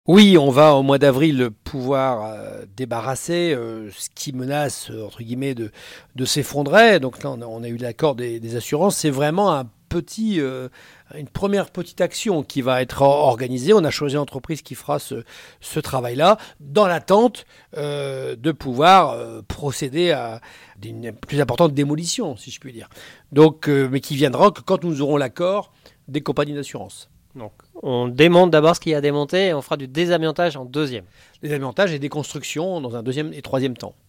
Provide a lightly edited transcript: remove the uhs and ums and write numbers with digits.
Oui, on va au mois d'avril pouvoir débarrasser ce qui menace, entre guillemets, de s'effondrer. Donc là, on a eu l'accord des assurances. C'est vraiment une première petite action qui va être organisée. On a choisi une entreprise qui fera ce travail-là dans l'attente de pouvoir procéder à une plus importante démolition, si je puis dire. Donc, mais qui viendra que quand nous aurons l'accord des compagnies d'assurance. Donc, on démonte d'abord ce qu'il y a à démonter et on fera du désamiantage en deuxième. Des aménagements et des constructions dans un deuxième et troisième temps.